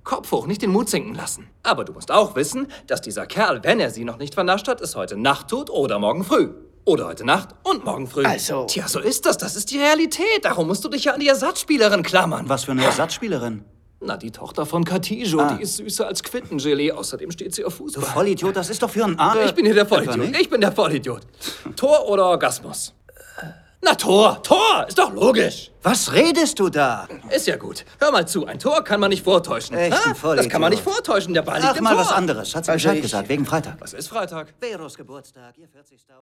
Kopf hoch, nicht den Mut sinken lassen. Aber du musst auch wissen, dass dieser Kerl, wenn er sie noch nicht vernascht hat, es heute Nacht tut oder morgen früh. Oder heute Nacht und morgen früh. Also... Tja, so ist das. Das ist die Realität. Darum musst du dich ja an die Ersatzspielerin klammern. Was für eine Ersatzspielerin? Na, die Tochter von Katijo, die ist süßer als Quittengelee. Außerdem steht sie auf Fußball. Du Vollidiot, das ist doch für einen Arsch. Ich bin hier der Vollidiot. Ich bin der Vollidiot. Tor oder Orgasmus? Na, Tor. Tor! Ist doch logisch. Was redest du da? Ist ja gut. Hör mal zu, ein Tor kann man nicht vortäuschen. Echt ein Vollidiot. Das kann man nicht vortäuschen, der Ball liegt Ach, im mal Tor. was anderes. Hat sie Bescheid gesagt, wegen Freitag. Was ist Freitag? Veros Geburtstag, ihr 40.